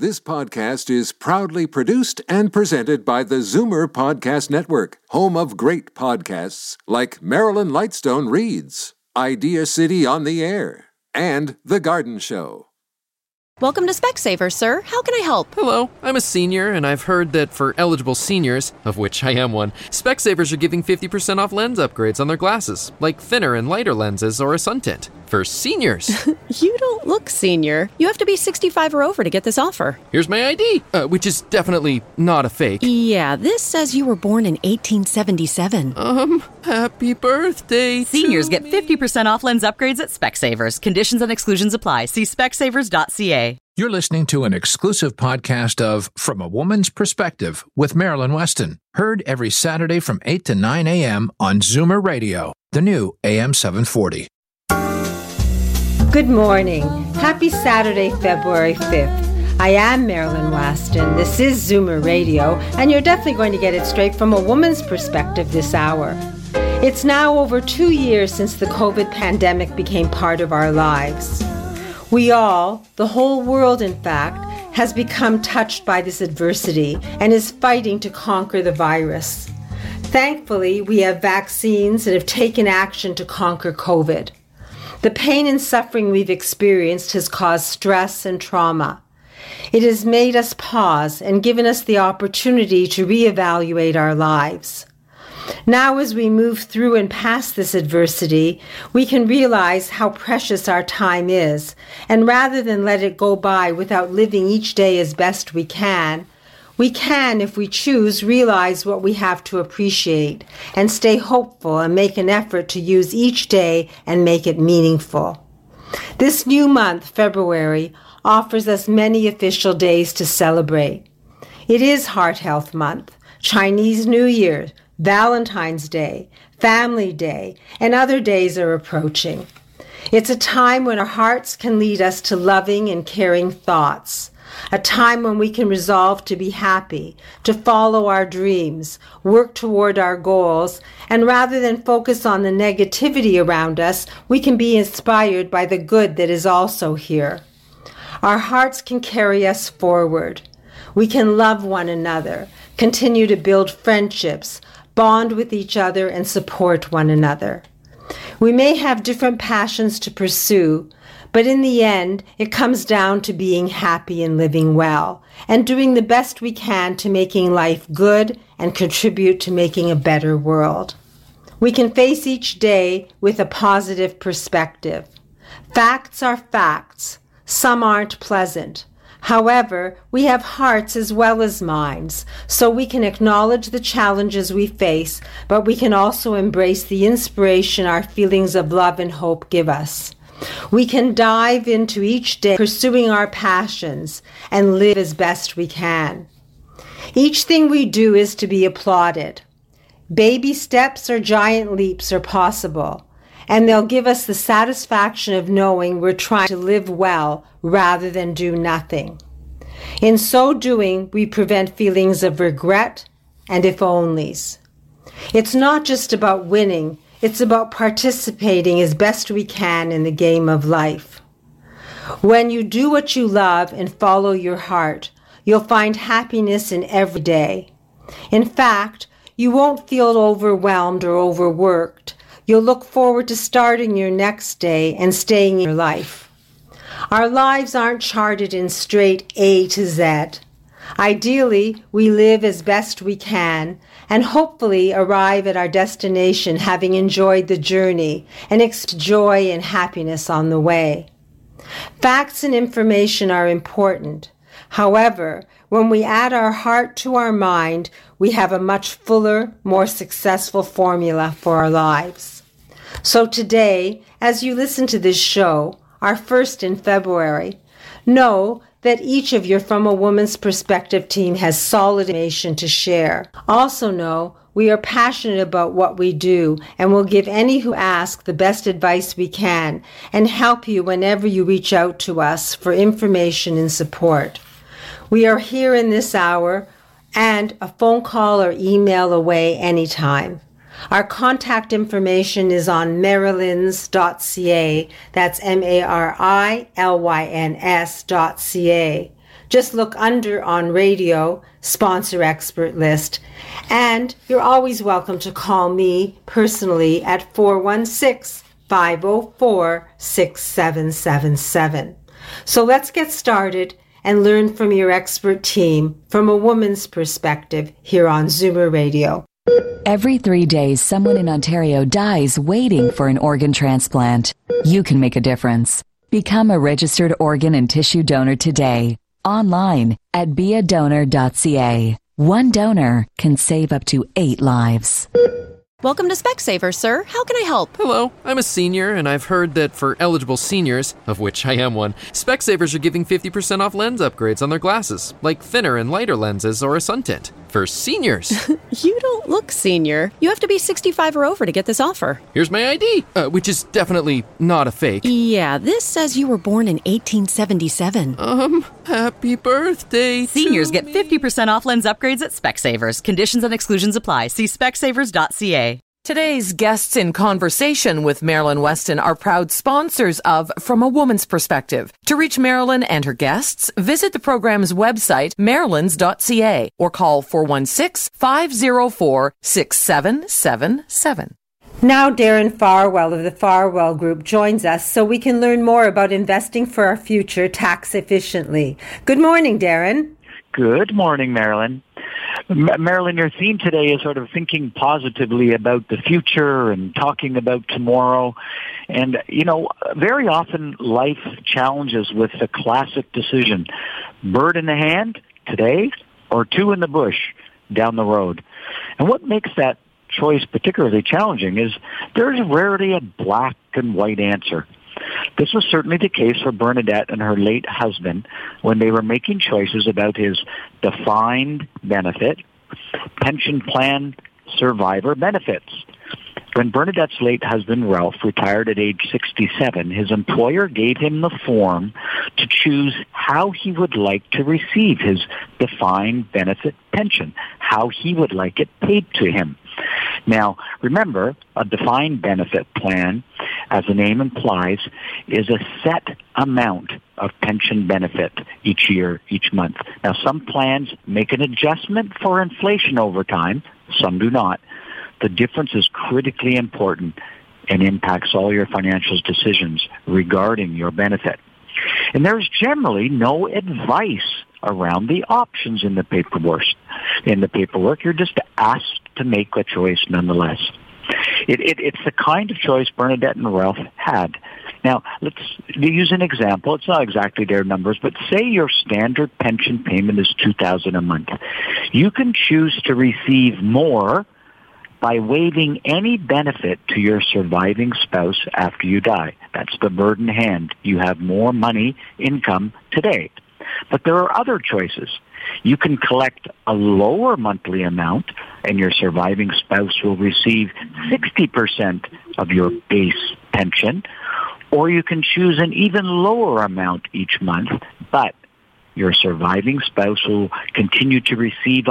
This podcast is proudly produced and presented by the Zoomer Podcast Network, home of great podcasts like Marilyn Lightstone Reads, Idea City on the Air, and The Garden Show. Welcome to Specsavers, sir. How can I help? Hello, I'm a senior, and I've heard that for eligible seniors, of which I am one, Specsavers are giving 50% off lens upgrades on their glasses, like thinner and lighter lenses or a sun tint. For seniors. You don't look senior. You have to be 65 or over to get this offer. Here's my ID, which is definitely not a fake. Yeah, this says you were born in 1877. Happy birthday Seniors to get me. 50% off lens upgrades at Specsavers. Conditions and exclusions apply. See specsavers.ca. You're listening to an exclusive podcast of From a Woman's Perspective with Marilyn Weston. Heard every Saturday from 8 to 9 a.m. on Zoomer Radio, the new AM 740. Good morning. Happy Saturday, February 5th. I am Marilyn Weston. This is Zoomer Radio, and you're definitely going to get it straight from a woman's perspective this hour. It's now over 2 years since the COVID pandemic became part of our lives. We all, the whole world in fact, has become touched by this adversity and is fighting to conquer the virus. Thankfully, we have vaccines and have taken action to conquer COVID. The pain and suffering we've experienced has caused stress and trauma. It has made us pause and given us the opportunity to reevaluate our lives. Now, as we move through and past this adversity, we can realize how precious our time is, and rather than let it go by without living each day as best we can, if we choose, realize what we have to appreciate and stay hopeful and make an effort to use each day and make it meaningful. This new month, February, offers us many official days to celebrate. It is Heart Health Month, Chinese New Year, Valentine's Day, Family Day, and other days are approaching. It's a time when our hearts can lead us to loving and caring thoughts. A time when we can resolve to be happy, to follow our dreams, work toward our goals, and rather than focus on the negativity around us, we can be inspired by the good that is also here. Our hearts can carry us forward. We can love one another, continue to build friendships, bond with each other, and support one another. We may have different passions to pursue, but in the end, it comes down to being happy and living well, and doing the best we can to making life good and contribute to making a better world. We can face each day with a positive perspective. Facts are facts. Some aren't pleasant. However, we have hearts as well as minds, so we can acknowledge the challenges we face, but we can also embrace the inspiration our feelings of love and hope give us. We can dive into each day pursuing our passions and live as best we can. Each thing we do is to be applauded. Baby steps or giant leaps are possible, and they'll give us the satisfaction of knowing we're trying to live well rather than do nothing. In so doing, we prevent feelings of regret and if-onlys. It's not just about winning, it's about participating as best we can in the game of life. When you do what you love and follow your heart, you'll find happiness in every day. In fact, you won't feel overwhelmed or overworked. You'll look forward to starting your next day and staying in your life. Our lives aren't charted in straight A to Z. Ideally, we live as best we can and hopefully arrive at our destination having enjoyed the journey and experience joy and happiness on the way. Facts and information are important. However, when we add our heart to our mind, we have a much fuller, more successful formula for our lives. So today, as you listen to this show, our first in February, know that each of your From a Woman's Perspective team has solid information to share. Also know we are passionate about what we do and will give any who ask the best advice we can and help you whenever you reach out to us for information and support. We are here in this hour and a phone call or email away anytime. Our contact information is on marilyns.ca. That's MARILYNS.ca. Just look under on radio, sponsor expert list. And you're always welcome to call me personally at 416-504-6777. So let's get started and learn from your expert team from a woman's perspective here on Zoomer Radio. Every 3 days, someone in Ontario dies waiting for an organ transplant. You can make a difference. Become a registered organ and tissue donor today. Online at beadonor.ca. One donor can save up to 8 lives. Welcome to Specsavers, sir. How can I help? Hello, I'm a senior, and I've heard that for eligible seniors, of which I am one, Specsavers are giving 50% off lens upgrades on their glasses, like thinner and lighter lenses or a sun tint. For seniors. You don't look senior. You have to be 65 or over to get this offer. Here's my ID, which is definitely not a fake. Yeah, this says you were born in 1877. Happy birthday Seniors to get me. 50% off lens upgrades at Specsavers. Conditions and exclusions apply. See specsavers.ca. Today's guests in conversation with Marilyn Weston are proud sponsors of From a Woman's Perspective. To reach Marilyn and her guests, visit the program's website, marilyns.ca, or call 416-504-6777. Now Darren Farwell of the Farwell Group joins us so we can learn more about investing for our future tax efficiently. Good morning, Darren. Good morning, Marilyn. Marilyn, your theme today is sort of thinking positively about the future and talking about tomorrow. And, you know, very often life challenges with the classic decision, bird in the hand today or two in the bush down the road. And what makes that choice particularly challenging is there's rarely a black and white answer. This was certainly the case for Bernadette and her late husband when they were making choices about his defined benefit, pension plan survivor benefits. When Bernadette's late husband, Ralph, retired at age 67, his employer gave him the form to choose how he would like to receive his defined benefit pension, how he would like it paid to him. Now, remember, a defined benefit plan, as the name implies, is a set amount of pension benefit each year, each month. Now, some plans make an adjustment for inflation over time. Some do not. The difference is critically important and impacts all your financial decisions regarding your benefit. And there's generally no advice around the options in the paperwork. You're just asked to make a choice nonetheless. It's the kind of choice Bernadette and Ralph had. Now, let's use an example. It's not exactly their numbers, but say your standard pension payment is $2,000 a month. You can choose to receive more by waiving any benefit to your surviving spouse after you die. That's the bird in hand. You have more money, income today. But there are other choices. You can collect a lower monthly amount, and your surviving spouse will receive 60% of your base pension, or you can choose an even lower amount each month, but your surviving spouse will continue to receive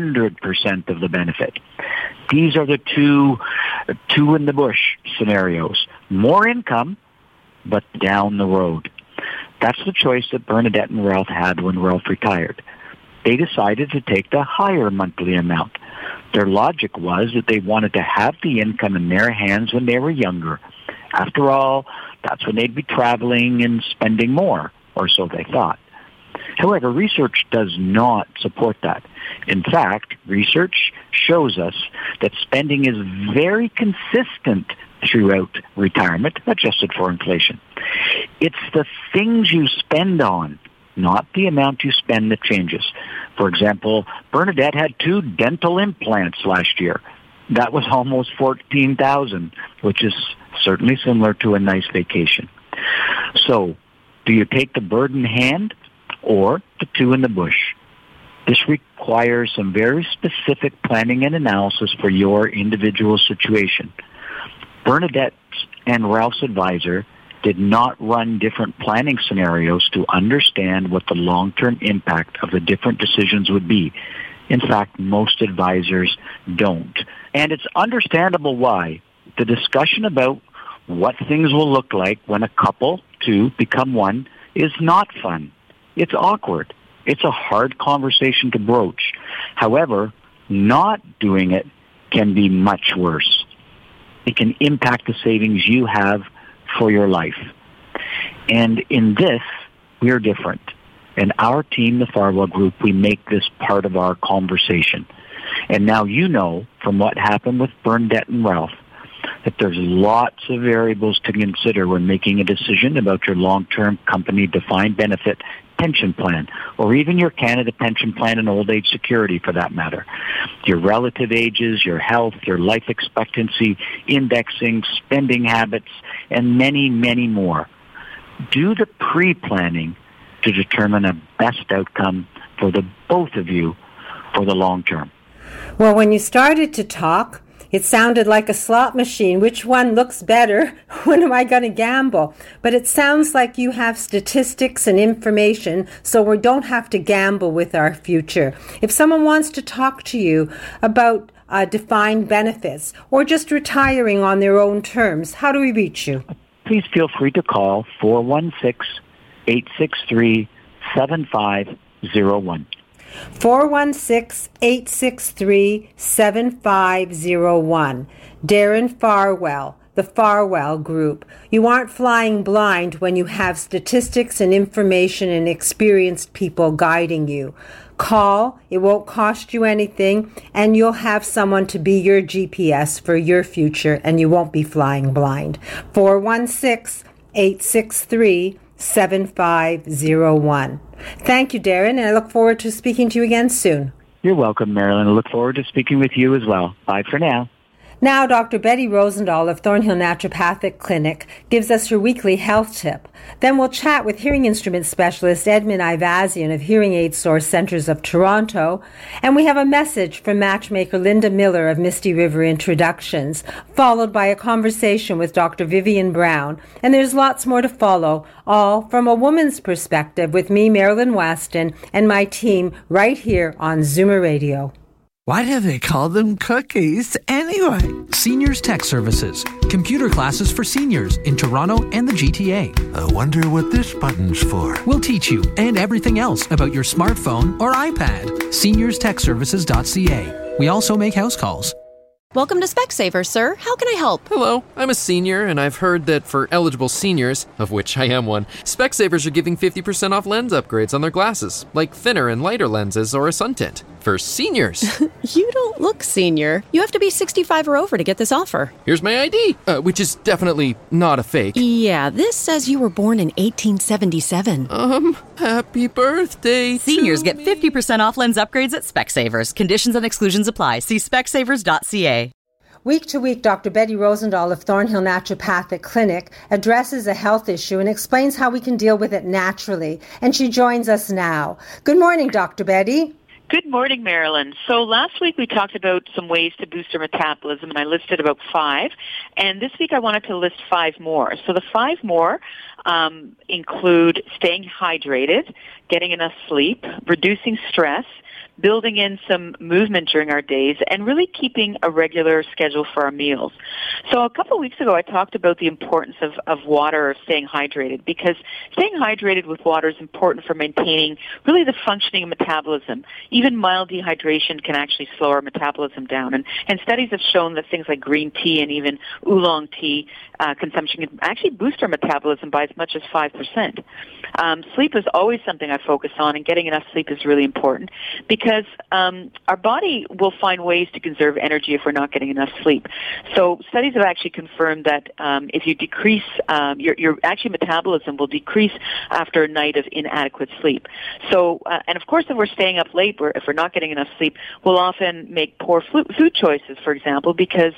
100% of the benefit. These are the two in the bush scenarios. More income, but down the road. That's the choice that Bernadette and Ralph had when Ralph retired. They decided to take the higher monthly amount. Their logic was that they wanted to have the income in their hands when they were younger. After all, that's when they'd be traveling and spending more, or so they thought. However, research does not support that. In fact, research shows us that spending is very consistent throughout retirement, adjusted for inflation. It's the things you spend on, not the amount you spend, that changes. For example, Bernadette had 2 dental implants last year. That was almost $14,000, which is certainly similar to a nice vacation. So, do you take the bird in hand or the 2 in the bush? This requires some very specific planning and analysis for your individual situation. Bernadette and Ralph's advisor did not run different planning scenarios to understand what the long-term impact of the different decisions would be. In fact, most advisors don't. And it's understandable why. The discussion about what things will look like when a couple, 2, become one is not fun. It's awkward. It's a hard conversation to broach. However, not doing it can be much worse. It can impact the savings you have for your life. And in this, we are different. And our team, the Farwell Group, we make this part of our conversation. And now you know from what happened with Bernadette and Ralph that there's lots of variables to consider when making a decision about your long-term company defined benefit pension plan, or even your Canada pension plan and old age security for that matter. Your relative ages, your health, your life expectancy, indexing, spending habits, and many, many more. Do the pre-planning to determine a best outcome for the both of you for the long term. Well, when you started to talk, it sounded like a slot machine. Which one looks better? When am I going to gamble? But it sounds like you have statistics and information, so we don't have to gamble with our future. If someone wants to talk to you about defined benefits or just retiring on their own terms, how do we reach you? Please feel free to call 416-863-7501. 416-863-7501. Darren Farwell, the Farwell Group. You aren't flying blind when you have statistics and information and experienced people guiding you. Call, it won't cost you anything, and you'll have someone to be your GPS for your future, and you won't be flying blind. 416-863-7501. Thank you, Darren, and I look forward to speaking to you again soon. You're welcome, Marilyn. I look forward to speaking with you as well. Bye for now. Now, Dr. Betty Rosendahl of Thornhill Naturopathic Clinic gives us her weekly health tip. Then we'll chat with hearing instrument specialist Edmund Ivazian of Hearing Aid Source Centres of Toronto. And we have a message from matchmaker Linda Miller of Misty River Introductions, followed by a conversation with Dr. Vivian Brown. And there's lots more to follow, all from a woman's perspective with me, Marilyn Weston, and my team right here on Zoomer Radio. Why do they call them cookies anyway? Seniors Tech Services. Computer classes for seniors in Toronto and the GTA. I wonder what this button's for. We'll teach you and everything else about your smartphone or iPad. SeniorsTechServices.ca. We also make house calls. Welcome to Specsavers, sir. How can I help? Hello, I'm a senior, and I've heard that for eligible seniors, of which I am one, Specsavers are giving 50% off lens upgrades on their glasses, like thinner and lighter lenses or a sun tint. For seniors. You don't look senior. You have to be 65 or over to get this offer. Here's my ID, which is definitely not a fake. Yeah, this says you were born in 1877. Happy birthday Seniors to get 50% off lens upgrades at Specsavers. Conditions and exclusions apply. See specsavers.ca. Week to week, Dr. Betty Rosendahl of Thornhill Naturopathic Clinic addresses a health issue and explains how we can deal with it naturally. And she joins us now. Good morning, Dr. Betty. Good morning, Marilyn. So last week we talked about some ways to boost our metabolism, and I listed about 5. And this week I wanted to list 5 more. So the 5 more include staying hydrated, getting enough sleep, reducing stress, building in some movement during our days, and really keeping a regular schedule for our meals. So a couple of weeks ago, I talked about the importance of water or staying hydrated, because staying hydrated with water is important for maintaining really the functioning of metabolism. Even mild dehydration can actually slow our metabolism down. And studies have shown that things like green tea and even oolong tea consumption can actually boost our metabolism by as much as 5%. Sleep is always something I focus on, and getting enough sleep is really important because our body will find ways to conserve energy if we're not getting enough sleep. So studies have actually confirmed that if you decrease, your actually metabolism will decrease after a night of inadequate sleep. So, and of course, if we're staying up late, if we're not getting enough sleep, we'll often make poor food choices, for example, because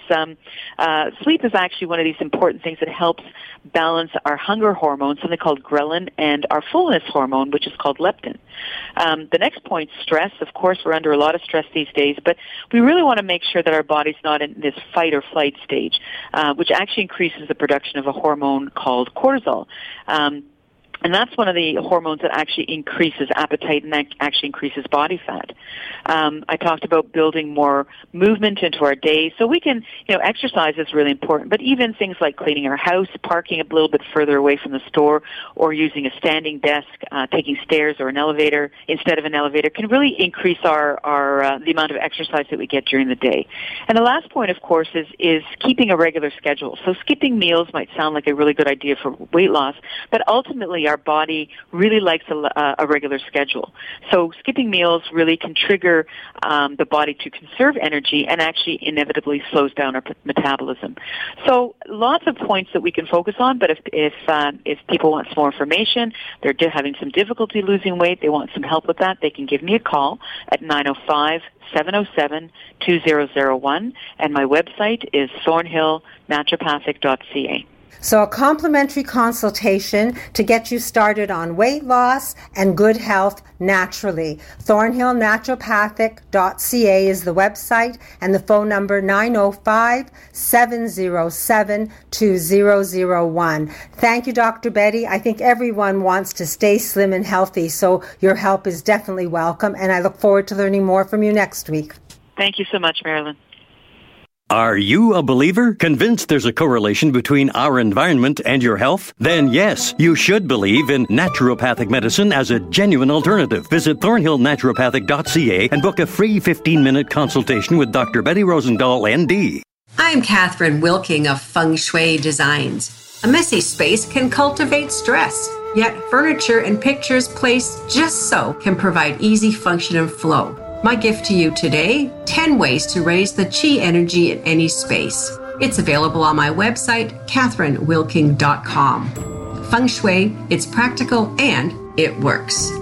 sleep is actually one of these important things that helps balance our hunger hormone, something called ghrelin, and our fullness hormone, which is called leptin. The next point, stress. Of course, we're under a lot of stress these days, but we really want to make sure that our body's not in this fight or flight stage, which actually increases the production of a hormone called cortisol. And that's one of the hormones that actually increases appetite and that actually increases body fat. I talked about building more movement into our day. So we can, exercise is really important, but even things like cleaning our house, parking a little bit further away from the store, or using a standing desk, taking stairs or an elevator instead of an elevator can really increase the amount of exercise that we get during the day. And the last point, of course, is keeping a regular schedule. So skipping meals might sound like a really good idea for weight loss, but ultimately our body really likes a regular schedule. So skipping meals really can trigger the body to conserve energy and actually inevitably slows down our metabolism. So lots of points that we can focus on, but if people want some more information, they're having some difficulty losing weight, they want some help with that, they can give me a call at 905-707-2001, and my website is thornhillnaturopathic.ca. So a complimentary consultation to get you started on weight loss and good health naturally. Thornhillnaturopathic.ca is the website, and the phone number 905-707-2001. Thank you, Dr. Betty. I think everyone wants to stay slim and healthy, so your help is definitely welcome, and I look forward to learning more from you next week. Thank you so much, Marilyn. Are you a believer? Convinced there's a correlation between our environment and your health? Then yes, you should believe in naturopathic medicine as a genuine alternative. Visit thornhillnaturopathic.ca and book a free 15-minute consultation with Dr. Betty Rosendahl, ND. I'm Catherine Wilking of Feng Shui Designs. A messy space can cultivate stress, yet furniture and pictures placed just so can provide easy function and flow. My gift to you today, 10 ways to raise the chi energy in any space. It's available on my website, catherinewilking.com. Feng Shui, it's practical and it works.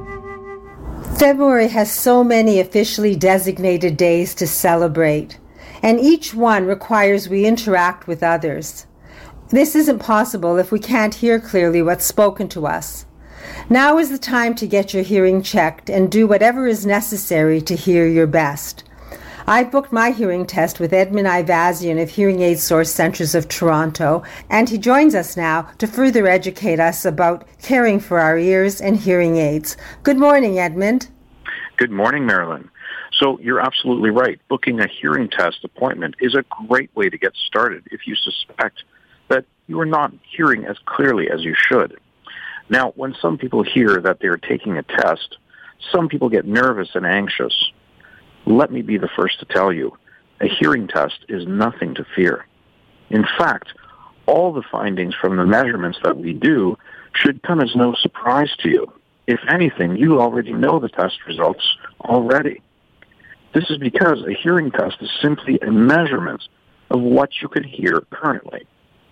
February has so many officially designated days to celebrate, and each one requires we interact with others. This isn't possible if we can't hear clearly what's spoken to us. Now is the time to get your hearing checked and do whatever is necessary to hear your best. I've booked my hearing test with Edmund Ivazian of Hearing Aid Source Centres of Toronto, and he joins us now to further educate us about caring for our ears and hearing aids. Good morning, Edmund. Good morning, Marilyn. So you're absolutely right. Booking a hearing test appointment is a great way to get started if you suspect that you are not hearing as clearly as you should. Now, when some people hear that they're taking a test, some people get nervous and anxious. Let me be the first to tell you, a hearing test is nothing to fear. In fact, all the findings from the measurements that we do should come as no surprise to you. If anything, you already know the test results already. This is because a hearing test is simply a measurement of what you can hear currently.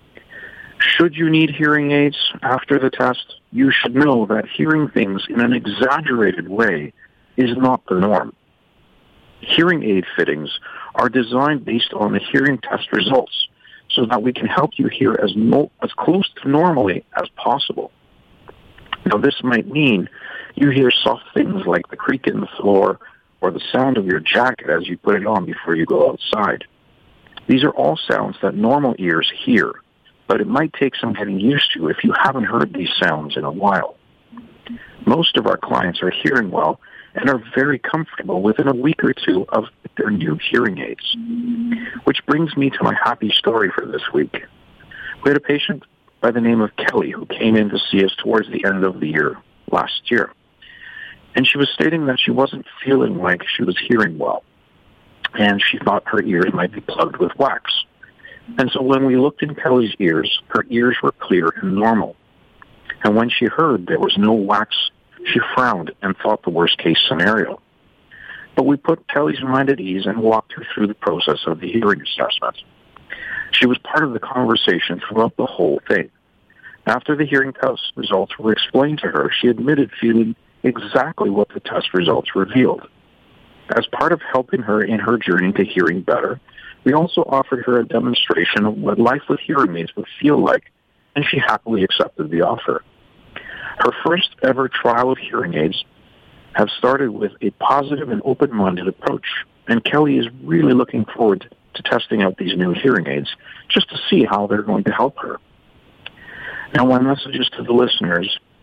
Should you need hearing aids after the test, you should know that hearing things in an exaggerated way is not the norm. Hearing aid fittings are designed based on the hearing test results so that we can help you hear as close to normally as possible. Now, this might mean you hear soft things like the creak in the floor or the sound of your jacket as you put it on before you go outside. These are all sounds that normal ears hear, but it might take some getting used to if you haven't heard these sounds in a while. Most of our clients are hearing well and are very comfortable within a week or two of their new hearing aids. Which brings me to my happy story for this week. We had a patient by the name of Kelly who came in to see us towards the end of the year last year. And she was stating that she wasn't feeling like she was hearing well, and she thought her ears might be plugged with wax. And so when we looked in Kelly's ears, her ears were clear and normal. And when she heard there was no wax, she frowned and thought the worst-case scenario. But we put Kelly's mind at ease and walked her through the process of the hearing assessment. She was part of the conversation throughout the whole thing. After the hearing test results were explained to her, she admitted feeling exactly what the test results revealed. As part of helping her in her journey to hearing better, we also offered her a demonstration of what life with hearing aids would feel like, and she happily accepted the offer. Her first ever trial of hearing aids have started with a positive and open-minded approach, and Kelly is really looking forward to testing out these new hearing aids just to see how they're going to help her. Now, my message is to the listeners,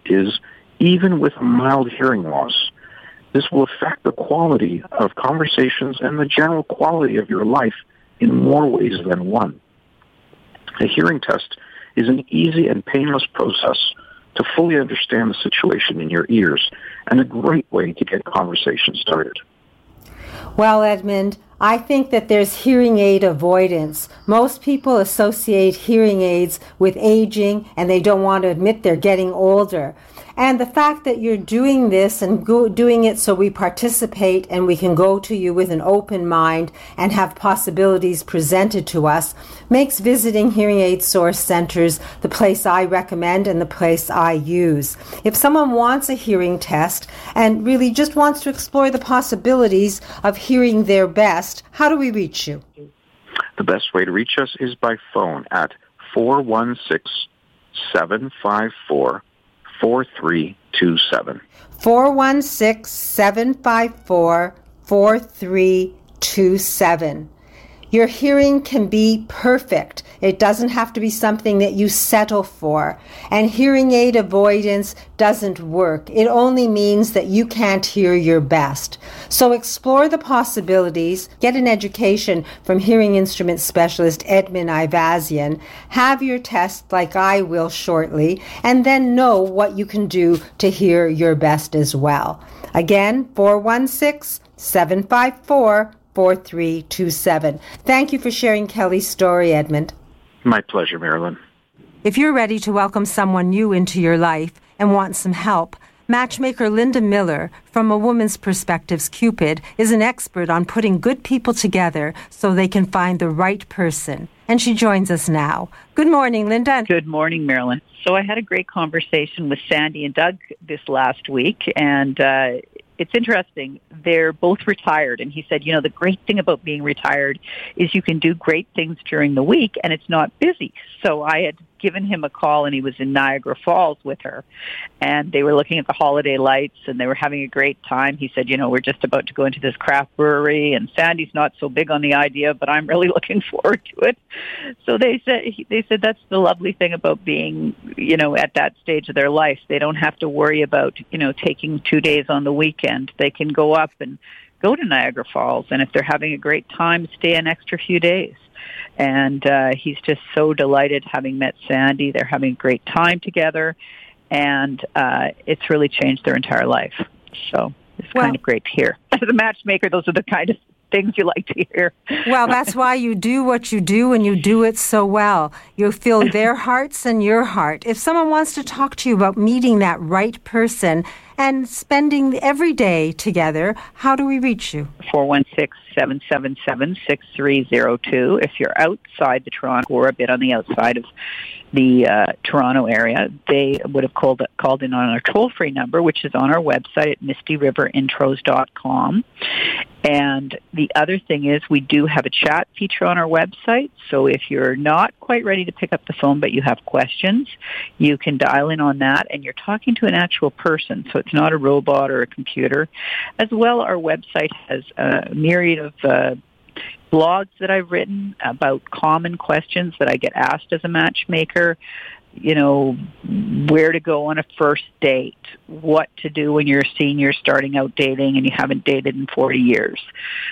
is even with mild hearing loss, this will affect the quality of conversations and the general quality of your life in more ways than one. A hearing test is an easy and painless process to fully understand the situation in your ears and a great way to get conversation started. Well, Edmund, I think that there's hearing aid avoidance. Most people associate hearing aids with aging, and they don't want to admit they're getting older. And the fact that you're doing this and doing it so we participate and we can go to you with an open mind and have possibilities presented to us makes visiting hearing aid source centers the place I recommend and the place I use. If someone wants a hearing test and really just wants to explore the possibilities of hearing their best, how do we reach you? The best way to reach us is by phone at 416-754-4327. 416-754-4327. Your hearing can be perfect. It doesn't have to be something that you settle for. And hearing aid avoidance doesn't work. It only means that you can't hear your best. So explore the possibilities, get an education from hearing instrument specialist Edmund Ivazian, have your test like I will shortly, and then know what you can do to hear your best as well. Again, 416-754-4327. Thank you for sharing Kelly's story, Edmund. My pleasure, Marilyn. If you're ready to welcome someone new into your life and want some help, matchmaker Linda Miller from A Woman's Perspectives Cupid is an expert on putting good people together so they can find the right person. And she joins us now. Good morning, Linda. Good morning, Marilyn. So I had a great conversation with Sandy and Doug this last week, and it's interesting. They're both retired, and he said, you know, the great thing about being retired is you can do great things during the week, and it's not busy. So I had given him a call, and he was in Niagara Falls with her, and they were looking at the holiday lights, and they were having a great time. He said, you know, we're just about to go into this craft brewery, and Sandy's not so big on the idea, but I'm really looking forward to it. So they said that's the lovely thing about being, you know, at that stage of their life. They don't have to worry about, you know, taking 2 days on the weekend. They can go up and go to Niagara Falls, and if they're having a great time, stay an extra few days. And he's just so delighted having met Sandy. They're having a great time together, and it's really changed their entire life. So it's kind of great to hear. As a matchmaker, those are the kind of things you like to hear. Well, that's why you do what you do, and you do it so well. You feel their hearts and your heart. If someone wants to talk to you about meeting that right person and spending every day together, how do we reach you? 416-777-6302. If you're outside the Toronto or a bit on the outside of the Toronto area, they would have called in on our toll-free number, which is on our website at mistyriverintro's.com. And the other thing is we do have a chat feature on our website. So if you're not quite ready to pick up the phone but you have questions, you can dial in on that, and you're talking to an actual person. So it's not a robot or a computer. As well, our website has a myriad of blogs that I've written about common questions that I get asked as a matchmaker. You know, where to go on a first date, what to do when you're a senior starting out dating and you haven't dated in 40 years,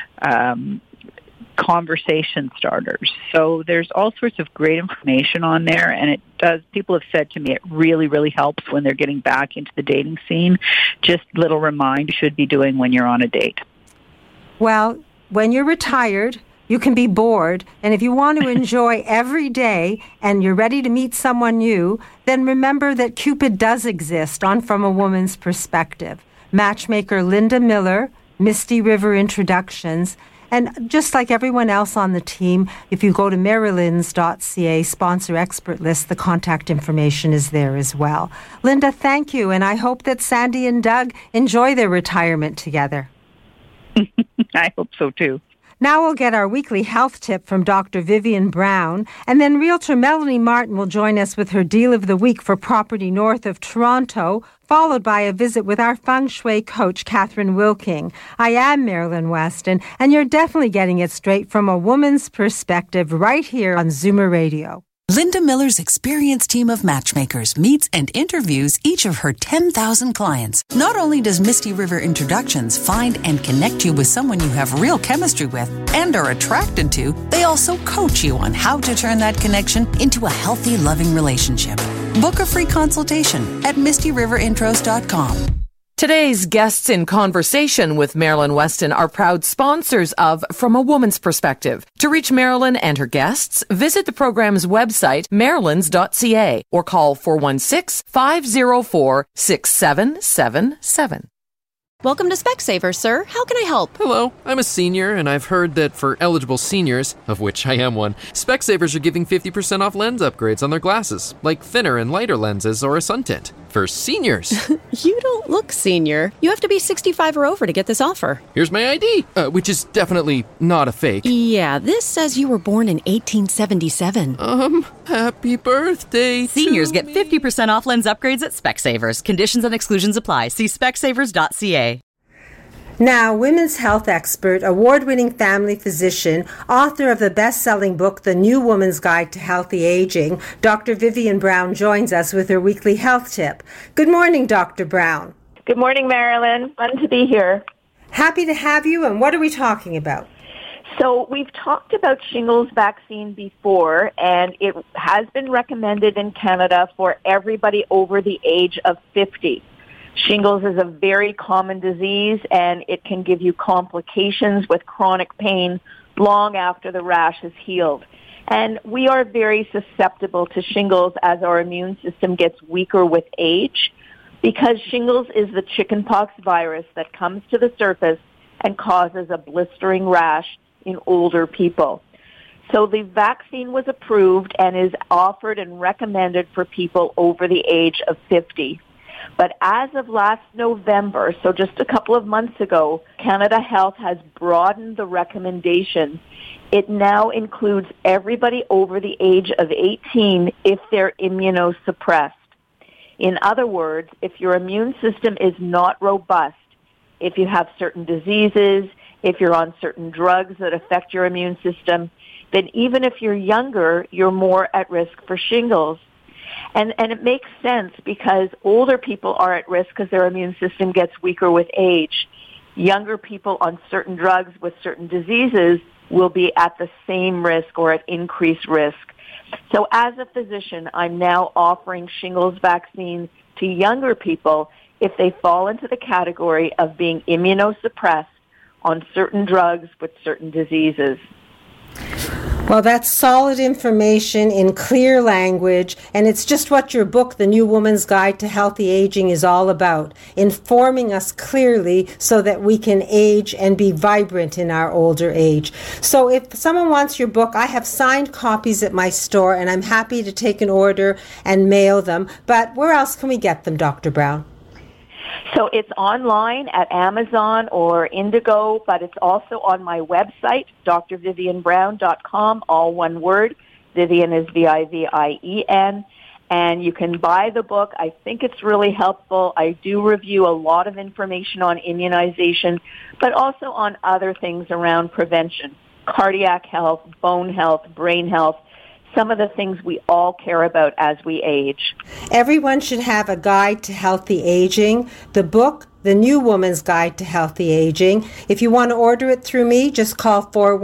conversation starters. So there's all sorts of great information on there, and it does, people have said to me, it really, really helps when they're getting back into the dating scene. Just little remind you should be doing when you're on a date. Well, when you're retired, you can be bored, and if you want to enjoy every day and you're ready to meet someone new, then remember that Cupid does exist on From a Woman's Perspective. Matchmaker Linda Miller, Misty River Introductions, and just like everyone else on the team, if you go to marilyns.ca, sponsor expert list, the contact information is there as well. Linda, thank you, and I hope that Sandy and Doug enjoy their retirement together. I hope so too. Now we'll get our weekly health tip from Dr. Vivian Brown, and then Realtor Melanie Martin will join us with her deal of the week for property north of Toronto, followed by a visit with our feng shui coach, Catherine Wilking. I am Marilyn Weston, and you're definitely getting it straight from a woman's perspective right here on Zoomer Radio. Linda Miller's experienced team of matchmakers meets and interviews each of her 10,000 clients. Not only does Misty River Introductions find and connect you with someone you have real chemistry with and are attracted to, they also coach you on how to turn that connection into a healthy, loving relationship. Book a free consultation at MistyRiverIntros.com. Today's guests in conversation with Marilyn Weston are proud sponsors of From a Woman's Perspective. To reach Marilyn and her guests, visit the program's website, marilyns.ca, or call 416-504-6777. Welcome to Specsavers, sir. How can I help? Hello, I'm a senior, and I've heard that for eligible seniors, of which I am one, Specsavers are giving 50% off lens upgrades on their glasses, like thinner and lighter lenses or a sun tint. For seniors. You don't look senior. You have to be 65 or over to get this offer. Here's my ID, which is definitely not a fake. Yeah, this says you were born in 1877. Happy birthday. Seniors get 50% off lens upgrades at Specsavers. Conditions and exclusions apply. See specsavers.ca. Now, women's health expert, award-winning family physician, author of the best-selling book, The New Woman's Guide to Healthy Aging, Dr. Vivian Brown joins us with her weekly health tip. Good morning, Dr. Brown. Good morning, Marilyn. Fun to be here. Happy to have you, and what are we talking about? So we've talked about shingles vaccine before, and it has been recommended in Canada for everybody over the age of 50. Shingles is a very common disease, and it can give you complications with chronic pain long after the rash has healed. And we are very susceptible to shingles as our immune system gets weaker with age, because shingles is the chickenpox virus that comes to the surface and causes a blistering rash in older people. So the vaccine was approved and is offered and recommended for people over the age of 50. But as of last November, so just a couple of months ago, Canada Health has broadened the recommendation. It now includes everybody over the age of 18 if they're immunosuppressed. In other words, if your immune system is not robust, if you have certain diseases, if you're on certain drugs that affect your immune system, then even if you're younger, you're more at risk for shingles. And it makes sense because older people are at risk because their immune system gets weaker with age. Younger people on certain drugs with certain diseases will be at the same risk or at increased risk. So as a physician, I'm now offering shingles vaccine to younger people if they fall into the category of being immunosuppressed on certain drugs with certain diseases. Well, that's solid information in clear language, and it's just what your book, The New Woman's Guide to Healthy Aging, is all about, informing us clearly so that we can age and be vibrant in our older age. So if someone wants your book, I have signed copies at my store, and I'm happy to take an order and mail them. But where else can we get them, Dr. Brown? So it's online at Amazon or Indigo, but it's also on my website, drvivianbrown.com, all one word. Vivian is Vivien. And you can buy the book. I think it's really helpful. I do review a lot of information on immunization, but also on other things around prevention, cardiac health, bone health, brain health, some of the things we all care about as we age. Everyone should have a guide to healthy aging. The book, The New Woman's Guide to Healthy Aging. If you want to order it through me, just call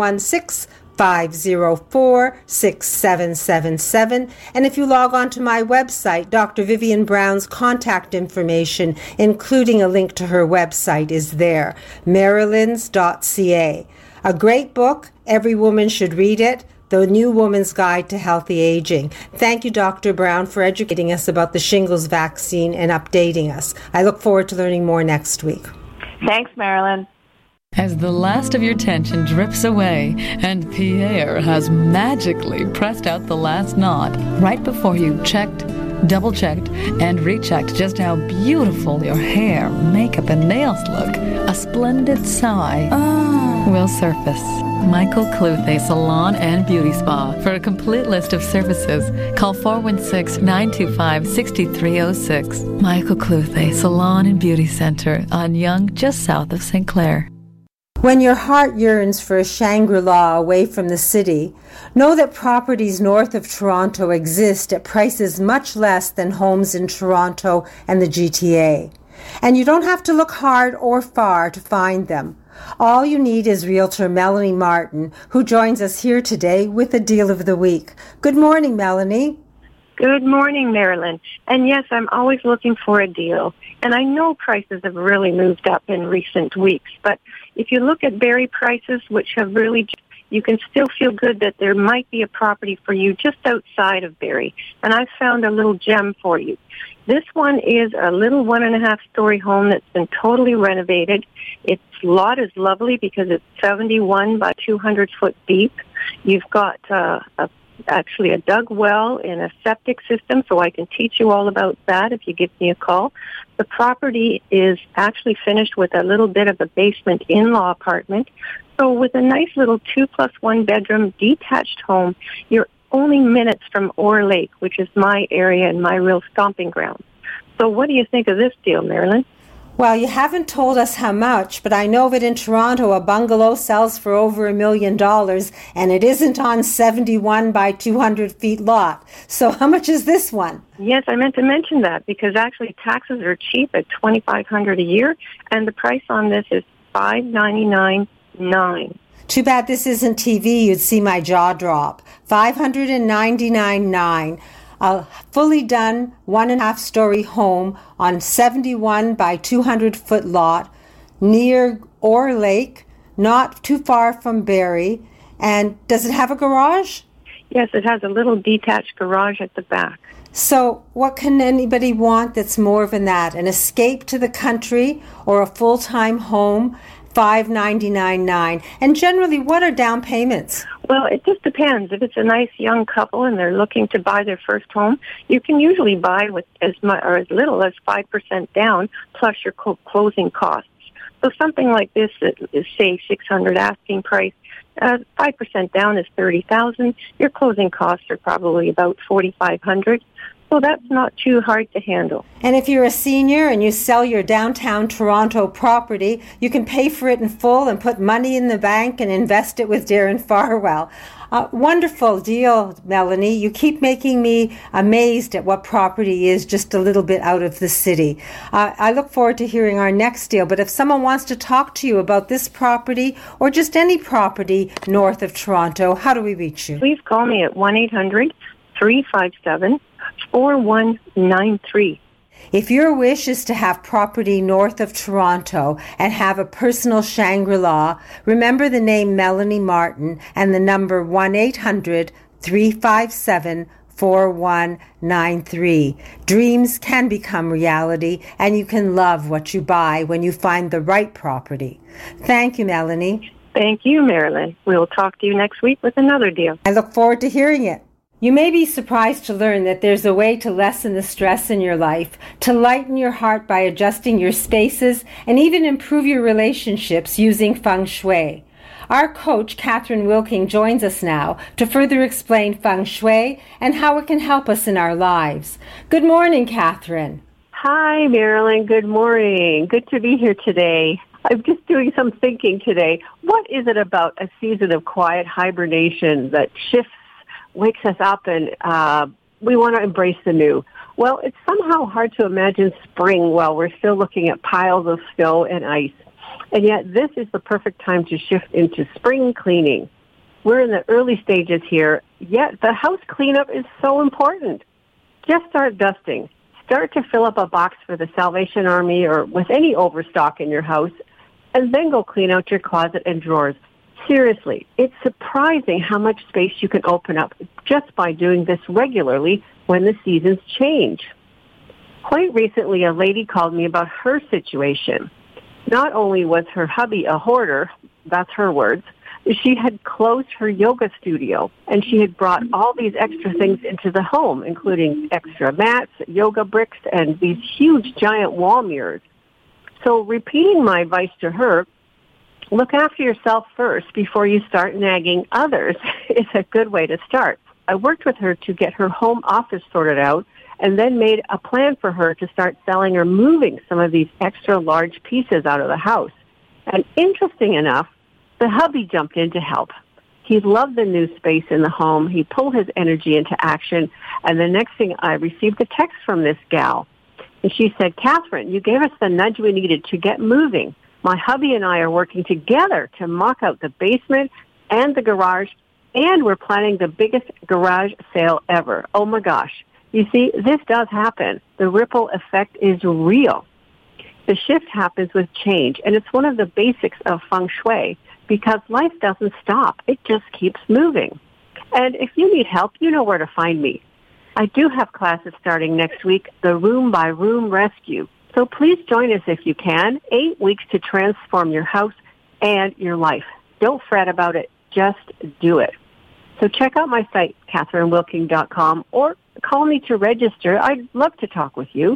416-504-6777. And if you log on to my website, Dr. Vivian Brown's contact information, including a link to her website, is there, marilyns.ca. A great book. Every woman should read it. The New Woman's Guide to Healthy Aging. Thank you, Dr. Brown, for educating us about the shingles vaccine and updating us. I look forward to learning more next week. Thanks, Marilyn. As the last of your tension drips away and Pierre has magically pressed out the last knot right before you checked, double-checked, and rechecked just how beautiful your hair, makeup, and nails look, a splendid sigh will surface. Michael Cluthe Salon and Beauty Spa. For a complete list of services, call 416-925-6306. Michael Cluthe Salon and Beauty Center on Yonge, just south of St. Clair. When your heart yearns for a Shangri-La away from the city, know that properties north of Toronto exist at prices much less than homes in Toronto and the GTA. And you don't have to look hard or far to find them. All you need is Realtor Melanie Martin, who joins us here today with a deal of the week. Good morning, Melanie. Good morning, Marilyn. And yes, I'm always looking for a deal. And I know prices have really moved up in recent weeks, but if you look at Barrie prices, which have really, you can still feel good that there might be a property for you just outside of Barrie. And I've found a little gem for you. This one is a little 1.5-story home that's been totally renovated. Its lot is lovely because it's 71 by 200 foot deep. You've got actually a dug well and a septic system, so I can teach you all about that if you give me a call. The property is actually finished with a little bit of a basement in-law apartment. So with a nice little 2+1 bedroom detached home, you're only minutes from Orr Lake, which is my area and my real stomping ground. So what do you think of this deal, Marilyn? Well, you haven't told us how much, but I know that in Toronto a bungalow sells for over $1 million, and it isn't on 71 by 200 feet lot. So how much is this one? Yes, I meant to mention that because actually taxes are cheap at $2,500 a year, and the price on this is $599,900. Too bad this isn't TV. You'd see my jaw drop. $599,900. A fully done 1.5-story home on 71 by 200 foot lot near Orr Lake, not too far from Barrie. And does it have a garage? Yes, it has a little detached garage at the back. So what can anybody want that's more than that? An escape to the country or a full-time home? $599,900. And generally, what are down payments? Well, it just depends. If it's a nice young couple and they're looking to buy their first home, you can usually buy with as much or as little as 5% down plus your closing costs. So something like this is say $600 asking price. 5% down is $30,000. Your closing costs are probably about $4,500. So that's not too hard to handle. And if you're a senior and you sell your downtown Toronto property, you can pay for it in full and put money in the bank and invest it with Darren Farwell. Wonderful deal, Melanie. You keep making me amazed at what property is just a little bit out of the city. I look forward to hearing our next deal. But if someone wants to talk to you about this property or just any property north of Toronto, how do we reach you? Please call me at 1-800-357-4193. If your wish is to have property north of Toronto and have a personal Shangri-La, remember the name Melanie Martin and the number 1-800-357-4193. Dreams can become reality, and you can love what you buy when you find the right property. Thank you, Melanie. Thank you, Marilyn. We'll talk to you next week with another deal. I look forward to hearing it. You may be surprised to learn that there's a way to lessen the stress in your life, to lighten your heart by adjusting your spaces, and even improve your relationships using feng shui. Our coach, Catherine Wilking, joins us now to further explain feng shui and how it can help us in our lives. Good morning, Catherine. Hi, Marilyn. Good morning. Good to be here today. I'm just doing some thinking today. What is it about a season of quiet hibernation that wakes us up and we want to embrace the new? Well, it's somehow hard to imagine spring while we're still looking at piles of snow and ice. And yet this is the perfect time to shift into spring cleaning. We're in the early stages here, yet the house cleanup is so important. Just start dusting. Start to fill up a box for the Salvation Army or with any overstock in your house, and then go clean out your closet and drawers. Seriously, it's surprising how much space you can open up just by doing this regularly when the seasons change. Quite recently, a lady called me about her situation. Not only was her hubby a hoarder, that's her words, she had closed her yoga studio, and she had brought all these extra things into the home, including extra mats, yoga bricks, and these huge giant wall mirrors. So repeating my advice to her, look after yourself first before you start nagging others is a good way to start. I worked with her to get her home office sorted out and then made a plan for her to start selling or moving some of these extra large pieces out of the house. And interesting enough, the hubby jumped in to help. He loved the new space in the home. He pulled his energy into action. And the next thing, I received a text from this gal. And she said, Catherine, you gave us the nudge we needed to get moving. My hubby and I are working together to mock out the basement and the garage, and we're planning the biggest garage sale ever. Oh my gosh. You see, this does happen. The ripple effect is real. The shift happens with change, and it's one of the basics of feng shui because life doesn't stop. It just keeps moving. And if you need help, you know where to find me. I do have classes starting next week, the Room by Room Rescue. So please join us if you can. 8 weeks to transform your house and your life. Don't fret about it. Just do it. So check out my site, CatherineWilking.com, or call me to register. I'd love to talk with you.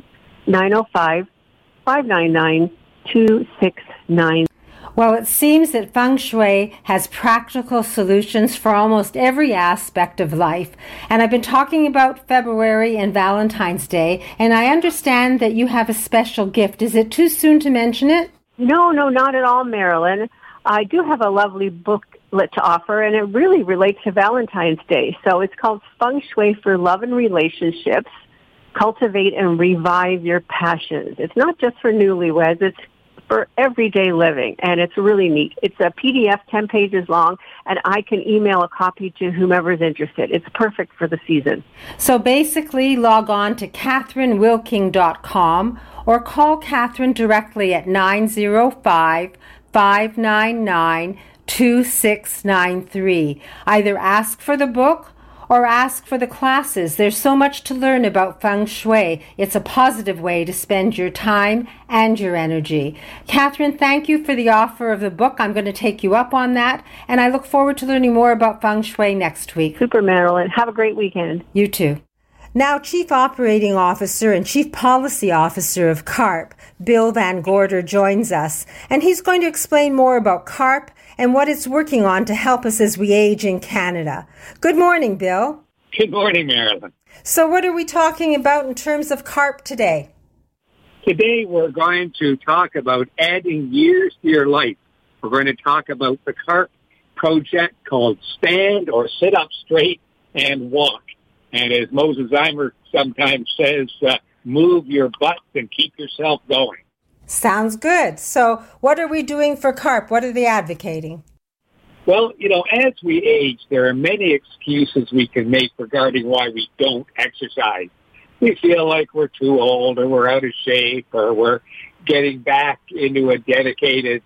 905-599-2699. Well, it seems that feng shui has practical solutions for almost every aspect of life. And I've been talking about February and Valentine's Day, and I understand that you have a special gift. Is it too soon to mention it? No, not at all, Marilyn. I do have a lovely booklet to offer, and it really relates to Valentine's Day. So it's called Feng Shui for Love and Relationships, Cultivate and Revive Your Passions. It's not just for newlyweds, it's for everyday living, and it's really neat. It's a PDF, 10 pages long, and I can email a copy to whomever's interested. It's perfect for the season. So basically, log on to CatherineWilking.com or call Catherine directly at 905-599-2693. Either ask for the book or ask for the classes. There's so much to learn about feng shui. It's a positive way to spend your time and your energy. Catherine, thank you for the offer of the book. I'm going to take you up on that, and I look forward to learning more about feng shui next week. Super, Marilyn. Have a great weekend. You too. Now, Chief Operating Officer and Chief Policy Officer of CARP, Bill Van Gorder, joins us, and he's going to explain more about CARP and what it's working on to help us as we age in Canada. Good morning, Bill. Good morning, Marilyn. So what are we talking about in terms of CARP today? Today we're going to talk about adding years to your life. We're going to talk about the CARP project called Stand or Sit Up Straight and Walk. And as Moses Eimer sometimes says, move your butt and keep yourself going. Sounds good. So what are we doing for CARP? What are they advocating? Well, as we age, there are many excuses we can make regarding why we don't exercise. We feel like we're too old, or we're out of shape, or we're getting back into a dedicated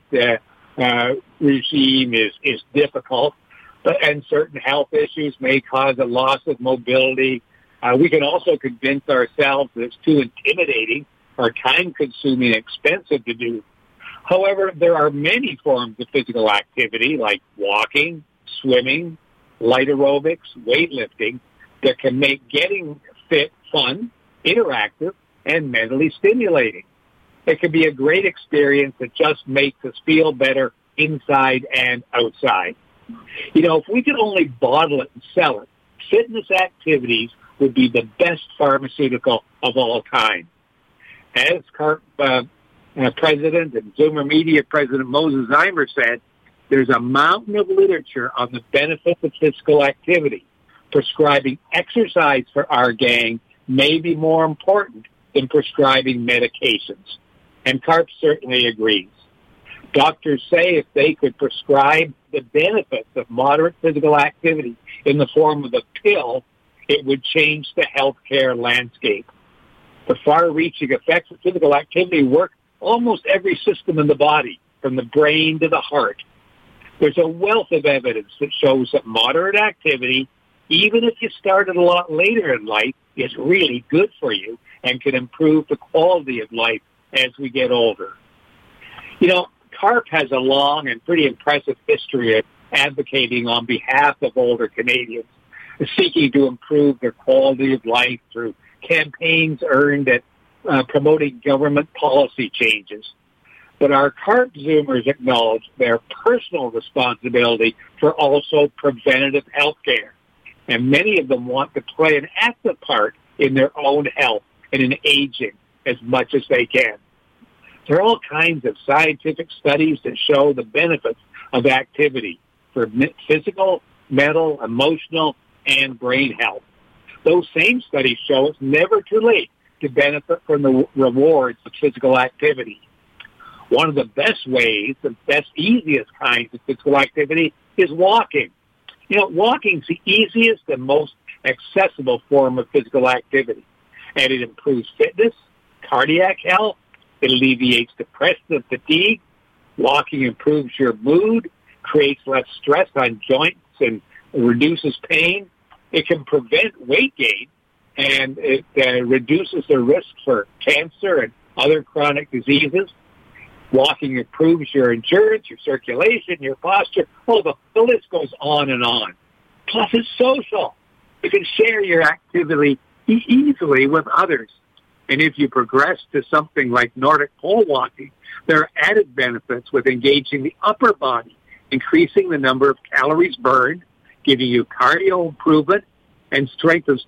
regime is difficult. And certain health issues may cause a loss of mobility. We can also convince ourselves that it's too intimidating or time-consuming, expensive to do. However, there are many forms of physical activity like walking, swimming, light aerobics, weightlifting that can make getting fit fun, interactive, and mentally stimulating. It can be a great experience that just makes us feel better inside and outside. If we could only bottle it and sell it, fitness activities would be the best pharmaceutical of all time. As CARP President and Zoomer Media President Moses Eimer said, there's a mountain of literature on the benefits of physical activity. Prescribing exercise for our gang may be more important than prescribing medications. And CARP certainly agrees. Doctors say if they could prescribe the benefits of moderate physical activity in the form of a pill, it would change the healthcare landscape. The far-reaching effects of physical activity work almost every system in the body, from the brain to the heart. There's a wealth of evidence that shows that moderate activity, even if you started a lot later in life, is really good for you and can improve the quality of life as we get older. CARP has a long and pretty impressive history of advocating on behalf of older Canadians, seeking to improve their quality of life through campaigns earned at promoting government policy changes. But our CARP Zoomers acknowledge their personal responsibility for also preventative health care. And many of them want to play an active part in their own health and in aging as much as they can. There are all kinds of scientific studies that show the benefits of activity for physical, mental, emotional, and brain health. Those same studies show it's never too late to benefit from the rewards of physical activity. One of the best ways, the best, easiest kinds of physical activity is walking. Walking's the easiest and most accessible form of physical activity. And it improves fitness, cardiac health, it alleviates depression and fatigue. Walking improves your mood, creates less stress on joints, and reduces pain. It can prevent weight gain, and it reduces the risk for cancer and other chronic diseases. Walking improves your endurance, your circulation, your posture. The list goes on and on. Plus, it's social. You can share your activity easily with others. And if you progress to something like Nordic pole walking, there are added benefits with engaging the upper body, increasing the number of calories burned, giving you cardio improvement, and strengthens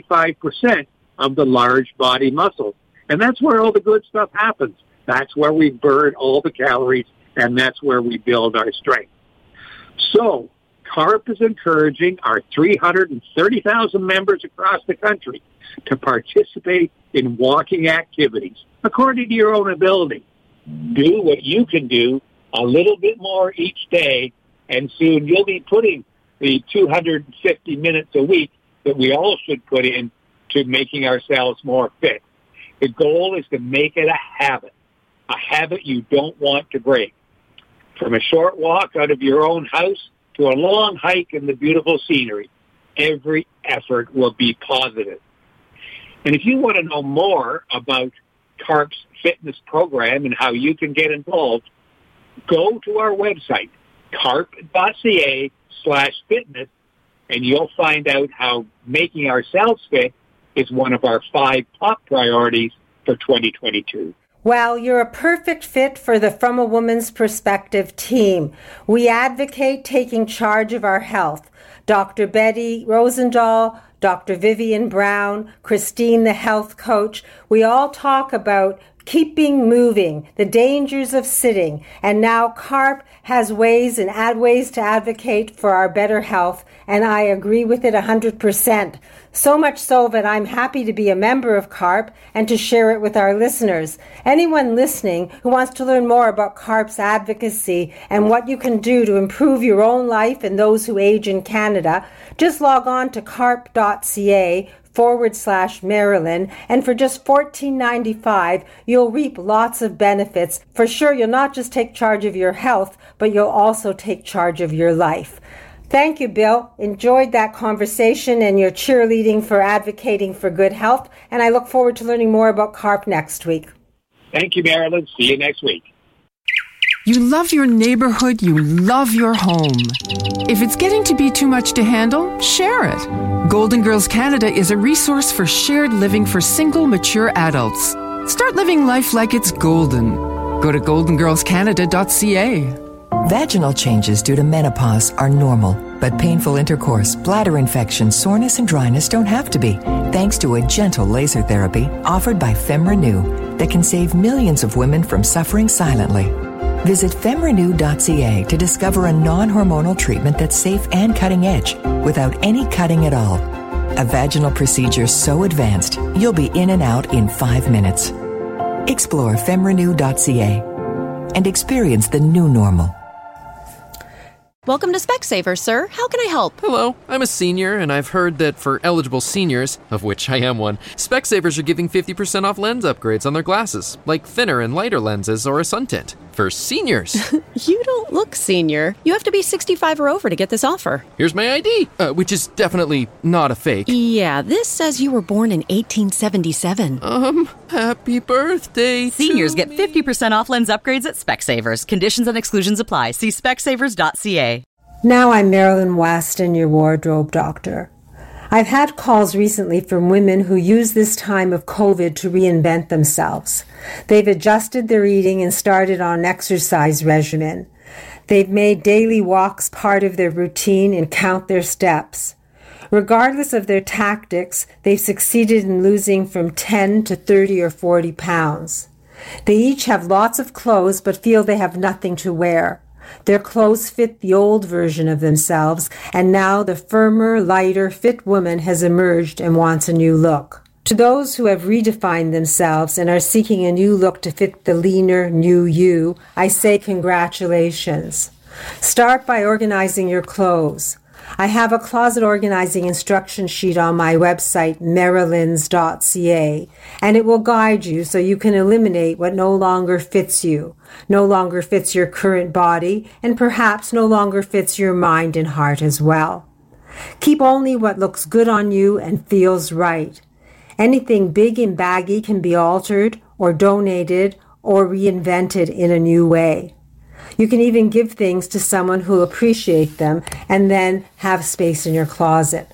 95% of the large body muscles. And that's where all the good stuff happens. That's where we burn all the calories, and that's where we build our strength. So, CARP is encouraging our 330,000 members across the country to participate in walking activities according to your own ability. Do what you can do a little bit more each day, and soon you'll be putting the 250 minutes a week that we all should put in to making ourselves more fit. The goal is to make it a habit you don't want to break. From a short walk out of your own house to a long hike in the beautiful scenery, every effort will be positive. And if you want to know more about CARP's fitness program and how you can get involved, go to our website, carp.ca/fitness, and you'll find out how making ourselves fit is one of our 5 top priorities for 2022. Well, you're a perfect fit for the From a Woman's Perspective team. We advocate taking charge of our health. Dr. Betty Rosendahl, Dr. Vivian Brown, Christine, the health coach, we all talk about keeping moving, the dangers of sitting, and now CARP has ways to advocate for our better health, and I agree with it 100%. So much so that I'm happy to be a member of CARP and to share it with our listeners. Anyone listening who wants to learn more about CARP's advocacy and what you can do to improve your own life and those who age in Canada, just log on to carp.ca/Marilyn, and for just $14.95, you'll reap lots of benefits. For sure, you'll not just take charge of your health, but you'll also take charge of your life. Thank you, Bill. Enjoyed that conversation and your cheerleading for advocating for good health, and I look forward to learning more about CARP next week. Thank you, Marilyn. See you next week. You love your neighborhood, you love your home. If it's getting to be too much to handle, share it. Golden Girls Canada is a resource for shared living for single, mature adults. Start living life like it's golden. Go to goldengirlscanada.ca. Vaginal changes due to menopause are normal, but painful intercourse, bladder infection, soreness, and dryness don't have to be, thanks to a gentle laser therapy offered by FemRenew that can save millions of women from suffering silently. Visit femrenew.ca to discover a non-hormonal treatment that's safe and cutting edge without any cutting at all. A vaginal procedure so advanced, you'll be in and out in 5 minutes. Explore femrenew.ca and experience the new normal. Welcome to Specsavers, sir. How can I help? Hello, I'm a senior, and I've heard that for eligible seniors, of which I am one, Specsavers are giving 50% off lens upgrades on their glasses, like thinner and lighter lenses or a sun tint. For seniors. You don't look senior. You have to be 65 or over to get this offer. Here's my ID, which is definitely not a fake. Yeah, this says you were born in 1877. Happy birthday. Seniors get 50% off lens upgrades at Specsavers. Conditions and exclusions apply. See specsavers.ca. Now I'm Marilyn Weston, your wardrobe doctor. I've had calls recently from women who use this time of COVID to reinvent themselves. They've adjusted their eating and started on an exercise regimen. They've made daily walks part of their routine and count their steps. Regardless of their tactics, they've succeeded in losing from 10 to 30 or 40 pounds. They each have lots of clothes but feel they have nothing to wear. Their clothes fit the old version of themselves, and now the firmer, lighter, fit woman has emerged and wants a new look. To those who have redefined themselves and are seeking a new look to fit the leaner, new you, I say congratulations. Start by organizing your clothes. I have a closet organizing instruction sheet on my website, marilyns.ca, and it will guide you so you can eliminate what no longer fits you, no longer fits your current body, and perhaps no longer fits your mind and heart as well. Keep only what looks good on you and feels right. Anything big and baggy can be altered or donated or reinvented in a new way. You can even give things to someone who'll appreciate them and then have space in your closet.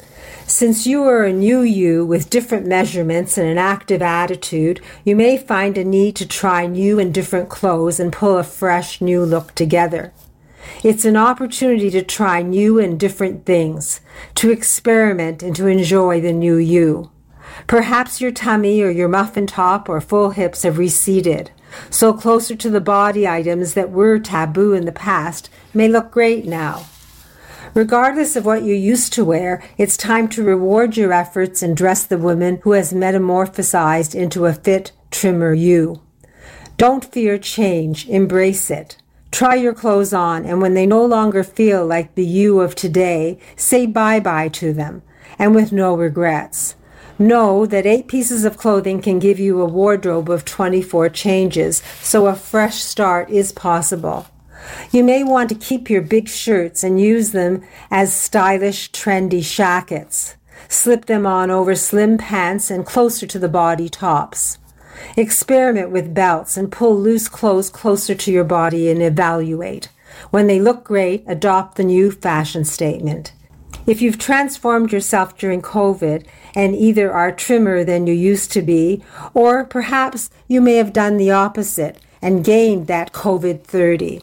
Since you are a new you with different measurements and an active attitude, you may find a need to try new and different clothes and pull a fresh new look together. It's an opportunity to try new and different things, to experiment and to enjoy the new you. Perhaps your tummy or your muffin top or full hips have receded, so closer to the body items that were taboo in the past may look great now. Regardless of what you used to wear, it's time to reward your efforts and dress the woman who has metamorphosized into a fit, trimmer you. Don't fear change, embrace it. Try your clothes on, and when they no longer feel like the you of today, say bye-bye to them, and with no regrets. Know that 8 pieces of clothing can give you a wardrobe of 24 changes, so a fresh start is possible. You may want to keep your big shirts and use them as stylish, trendy shackets. Slip them on over slim pants and closer to the body tops. Experiment with belts and pull loose clothes closer to your body and evaluate. When they look great, adopt the new fashion statement. If you've transformed yourself during COVID and either are trimmer than you used to be, or perhaps you may have done the opposite and gained that COVID 30,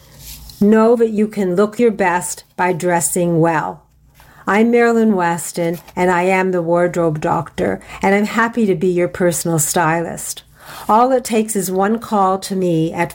know that you can look your best by dressing well. I'm Marilyn Weston, and I am the Wardrobe Doctor, and I'm happy to be your personal stylist. All it takes is one call to me at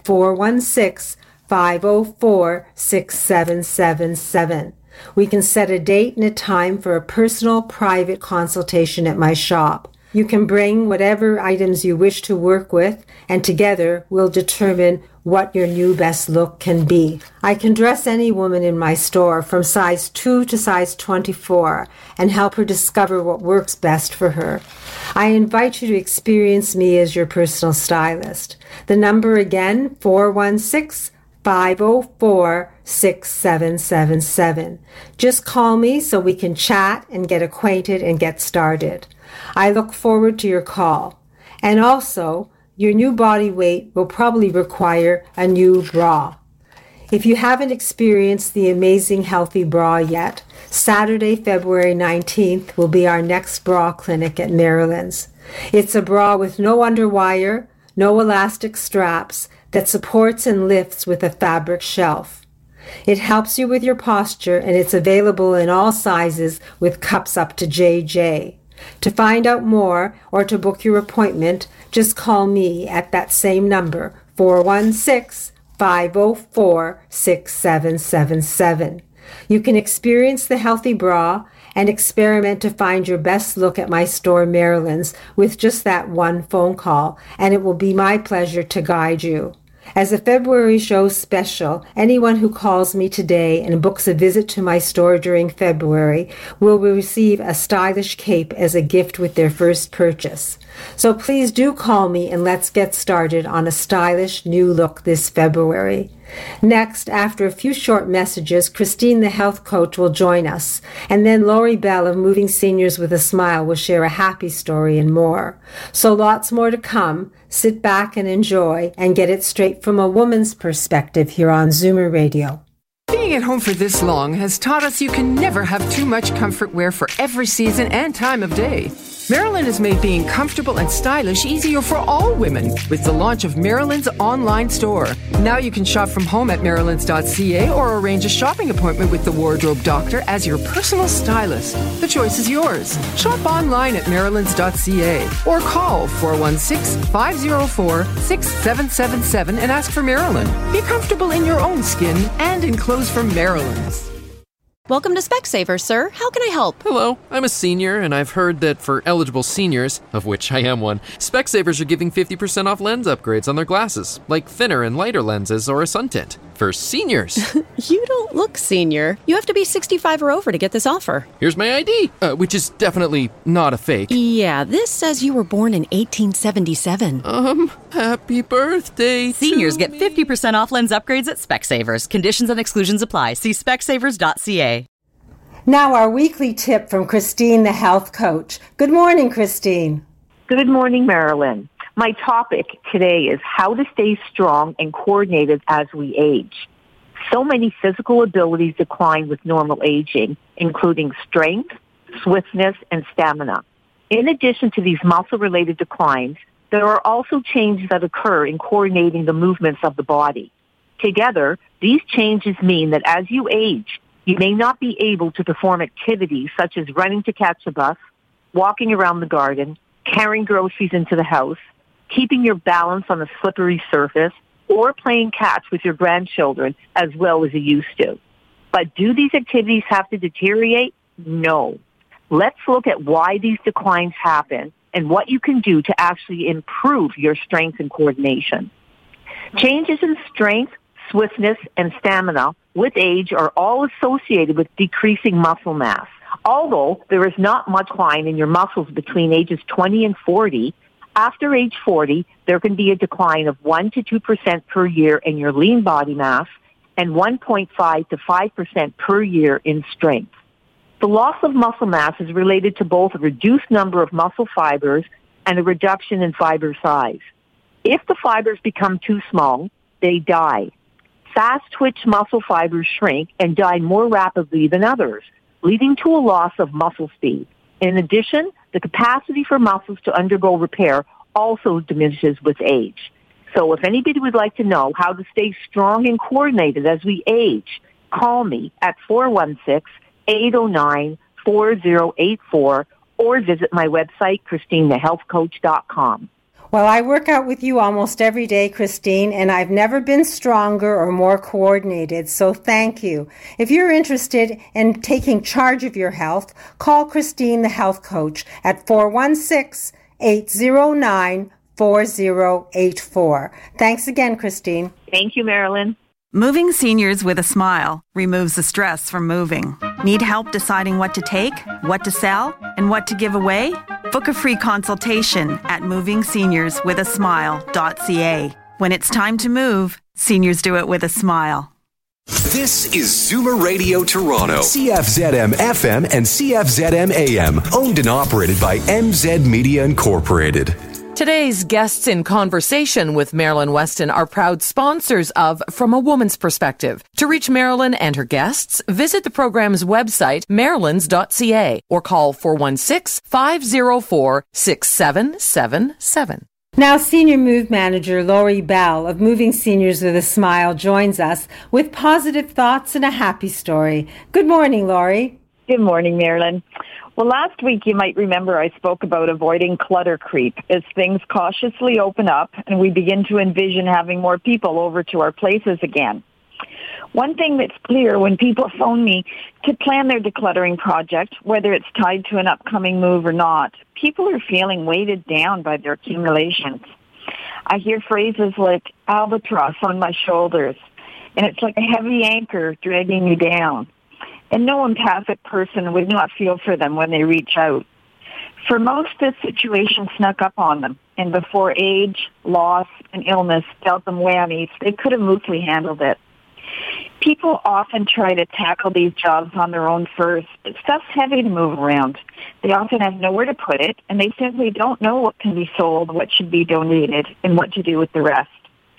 416-504-6777. We can set a date and a time for a personal, private consultation at my shop. You can bring whatever items you wish to work with, and together we'll determine what your new best look can be. I can dress any woman in my store from size 2 to size 24 and help her discover what works best for her. I invite you to experience me as your personal stylist. The number again, 416-504-6777. Just call me so we can chat and get acquainted and get started. I look forward to your call. And also, your new body weight will probably require a new bra. If you haven't experienced the amazing Healthy Bra yet, Saturday, February 19th will be our next bra clinic at Maryland's. It's a bra with no underwire, no elastic straps, that supports and lifts with a fabric shelf. It helps you with your posture, and it's available in all sizes with cups up to JJ. To find out more or to book your appointment, just call me at that same number, 416-504-6777. You can experience the Healthy Bra and experiment to find your best look at my store, Maryland's, with just that one phone call, and it will be my pleasure to guide you. As a February show special, anyone who calls me today and books a visit to my store during February will receive a stylish cape as a gift with their first purchase. So please do call me and let's get started on a stylish new look this February. Next, after a few short messages, Christine the health coach will join us, and then Lori Bell of Moving Seniors with a Smile will share a happy story and more. So lots more to come. Sit back and enjoy and get it straight from a woman's perspective here on Zoomer Radio. Being at home for this long has taught us you can never have too much comfort wear for every season and time of day. Marilyn has made being comfortable and stylish easier for all women with the launch of Marilyn's online store. Now you can shop from home at marilyns.ca or arrange a shopping appointment with the wardrobe doctor as your personal stylist. The choice is yours. Shop online at marilyns.ca or call 416-504-6777 and ask for Marilyn. Be comfortable in your own skin and in clothes from Marilyn's. Welcome to Specsavers, sir. How can I help? Hello, I'm a senior, and I've heard that for eligible seniors, of which I am one, Specsavers are giving 50% off lens upgrades on their glasses, like thinner and lighter lenses or a sun tint. For seniors. You don't look senior. You have to be 65 or over to get this offer. Here's my ID, which is definitely not a fake. Yeah, this says you were born in 1877. Happy birthday. Seniors get 50% off lens upgrades at Specsavers. Conditions and exclusions apply. See specsavers.ca. Now our weekly tip from Christine, the health coach. Good morning, Christine. Good morning, Marilyn. My topic today is how to stay strong and coordinated as we age. So many physical abilities decline with normal aging, including strength, swiftness, and stamina. In addition to these muscle-related declines, there are also changes that occur in coordinating the movements of the body. Together, these changes mean that as you age, you may not be able to perform activities such as running to catch a bus, walking around the garden, carrying groceries into the house, keeping your balance on a slippery surface, or playing catch with your grandchildren as well as you used to. But do these activities have to deteriorate? No. Let's look at why these declines happen and what you can do to actually improve your strength and coordination. Changes in strength, swiftness, and stamina with age are all associated with decreasing muscle mass. Although there is not much decline in your muscles between ages 20 and 40, after age 40, there can be a decline of 1 to 2% per year in your lean body mass and 1.5 to 5% per year in strength. The loss of muscle mass is related to both a reduced number of muscle fibers and a reduction in fiber size. If the fibers become too small, they die. Fast-twitch muscle fibers shrink and die more rapidly than others, leading to a loss of muscle speed. In addition, the capacity for muscles to undergo repair also diminishes with age. So if anybody would like to know how to stay strong and coordinated as we age, call me at 416-809-4084 or visit my website, ChristineTheHealthCoach.com. Well, I work out with you almost every day, Christine, and I've never been stronger or more coordinated, so thank you. If you're interested in taking charge of your health, call Christine, the health coach, at 416-809-4084. Thanks again, Christine. Thank you, Marilyn. Moving seniors with a smile removes the stress from moving. Need help deciding what to take, what to sell, and what to give away? Book a free consultation at movingseniorswithasmile.ca. When it's time to move, seniors do it with a smile. This is Zoomer Radio Toronto, CFZM FM and CFZM AM, owned and operated by MZ Media Incorporated. Today's guests in conversation with Marilyn Weston are proud sponsors of From a Woman's Perspective. To reach Marilyn and her guests, visit the program's website, marilyns.ca, or call 416-504-6777. Now, Senior Move Manager Lori Bell of Moving Seniors with a Smile joins us with positive thoughts and a happy story. Good morning, Lori. Good morning, Marilyn. Well, last week you might remember I spoke about avoiding clutter creep as things cautiously open up and we begin to envision having more people over to our places again. One thing that's clear when people phone me to plan their decluttering project, whether it's tied to an upcoming move or not, people are feeling weighted down by their accumulations. I hear phrases like albatross on my shoulders, and it's like a heavy anchor dragging you down. And no empathic person would not feel for them when they reach out. For most, this situation snuck up on them, and before age, loss, and illness dealt them whammies, they could have mostly handled it. People often try to tackle these jobs on their own first, but stuff's heavy to move around. They often have nowhere to put it, and they simply don't know what can be sold, what should be donated, and what to do with the rest.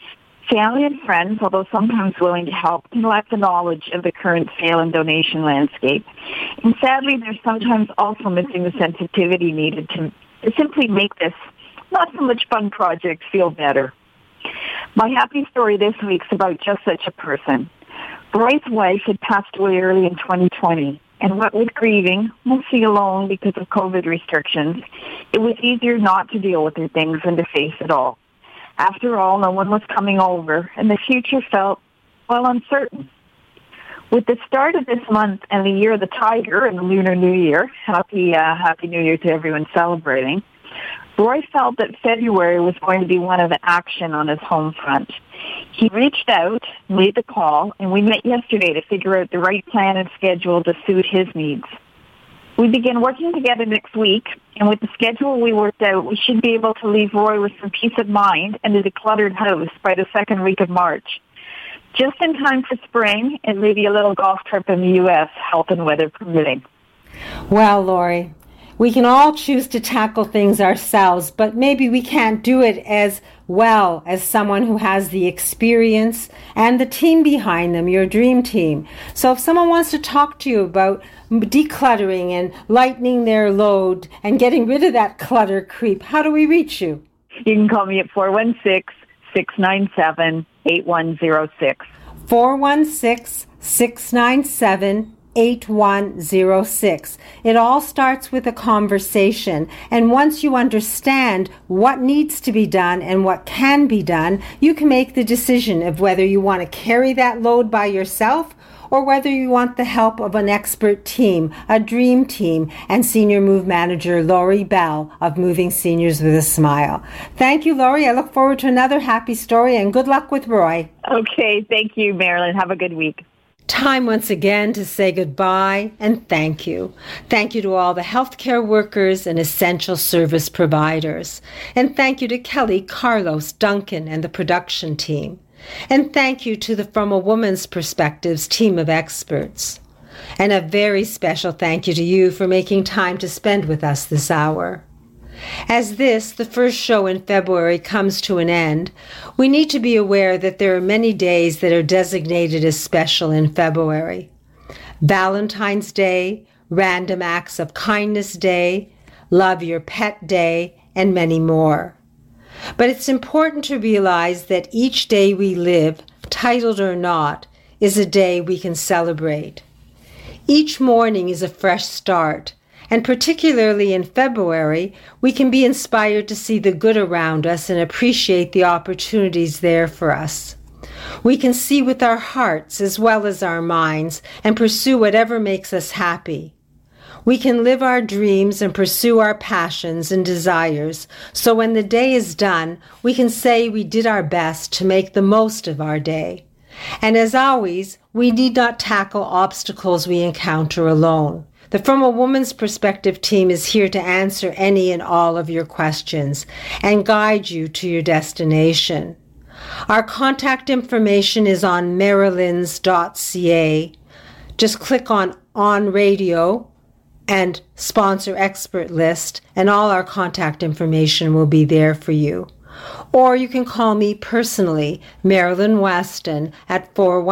Family and friends, although sometimes willing to help, can lack the knowledge of the current sale and donation landscape. And sadly, they're sometimes also missing the sensitivity needed to simply make this not so much fun project feel better. My happy story this week's about just such a person. Roy's wife had passed away early in 2020, and what with grieving, mostly alone because of COVID restrictions, it was easier not to deal with her things than to face it all. After all, no one was coming over, and the future felt, well, uncertain. With the start of this month and the Year of the Tiger and the Lunar New Year, Happy New Year to everyone celebrating, Roy felt that February was going to be one of action on his home front. He reached out, made the call, and we met yesterday to figure out the right plan and schedule to suit his needs. We begin working together next week, and with the schedule we worked out, we should be able to leave Roy with some peace of mind and a decluttered house by the second week of March. Just in time for spring and maybe a little golf trip in the U.S., health and weather permitting. Well, Lori, we can all choose to tackle things ourselves, but maybe we can't do it as well as someone who has the experience and the team behind them, your dream team. So if someone wants to talk to you about decluttering and lightening their load and getting rid of that clutter creep, how do we reach you? You can call me at 416-697-8106. 416-697-8106. It all starts with a conversation, and once you understand what needs to be done and what can be done, you can make the decision of whether you want to carry that load by yourself or whether you want the help of an expert team, a dream team, and Senior Move Manager Lori Bell of Moving Seniors with a Smile. Thank you, Lori. I look forward to another happy story, and good luck with Roy. Okay, thank you, Marilyn. Have a good week. Time once again to say goodbye and thank you. Thank you to all the healthcare workers and essential service providers. And thank you to Kelly, Carlos, Duncan, and the production team. And thank you to the From a Woman's Perspectives team of experts. And a very special thank you to you for making time to spend with us this hour. As this, the first show in February, comes to an end, we need to be aware that there are many days that are designated as special in February. Valentine's Day, Random Acts of Kindness Day, Love Your Pet Day, and many more. But it's important to realize that each day we live, titled or not, is a day we can celebrate. Each morning is a fresh start, and particularly in February, we can be inspired to see the good around us and appreciate the opportunities there for us. We can see with our hearts as well as our minds and pursue whatever makes us happy. We can live our dreams and pursue our passions and desires, so when the day is done, we can say we did our best to make the most of our day. And as always, we need not tackle obstacles we encounter alone. The From a Woman's Perspective team is here to answer any and all of your questions and guide you to your destination. Our contact information is on marilyns.ca. Just click on Radio and Sponsor Expert List, and all our contact information will be there for you. Or you can call me personally, Marilyn Weston, at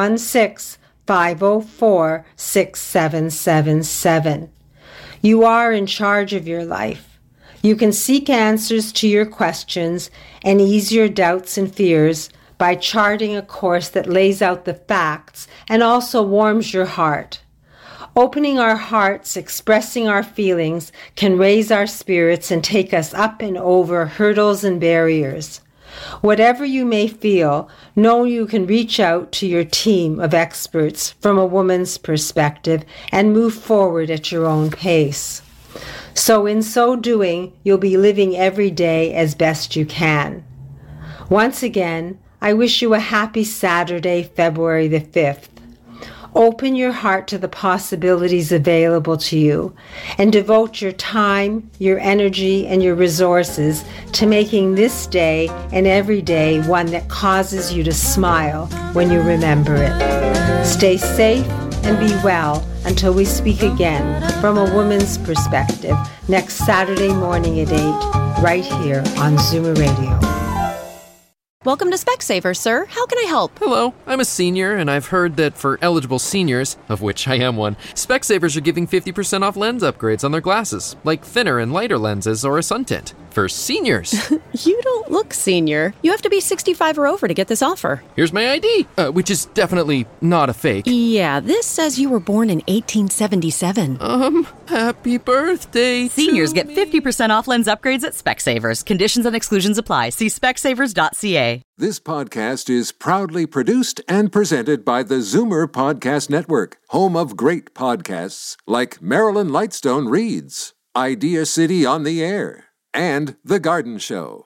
416-504-6777. You are in charge of your life. You can seek answers to your questions and ease your doubts and fears by charting a course that lays out the facts and also warms your heart. Opening our hearts, expressing our feelings, can raise our spirits and take us up and over hurdles and barriers. Whatever you may feel, know you can reach out to your team of experts from a woman's perspective and move forward at your own pace. So in so doing, you'll be living every day as best you can. Once again, I wish you a happy Saturday, February the 5th. Open your heart to the possibilities available to you and devote your time, your energy, and your resources to making this day and every day one that causes you to smile when you remember it. Stay safe and be well until we speak again from a woman's perspective next Saturday morning at 8, right here on Zoomer Radio. Welcome to Specsavers, sir. How can I help? Hello, I'm a senior, and I've heard that for eligible seniors, of which I am one, Specsavers are giving 50% off lens upgrades on their glasses, like thinner and lighter lenses or a sun tint. For seniors. You don't look senior. You have to be 65 or over to get this offer. Here's my ID, which is definitely not a fake. Yeah, this says you were born in 1877. Happy birthday. Seniors get 50% off lens upgrades at Specsavers. Conditions and exclusions apply. See specsavers.ca. This podcast is proudly produced and presented by the Zoomer Podcast Network, home of great podcasts like Marilyn Lightstone Reads, Idea City on the Air, and The Garden Show.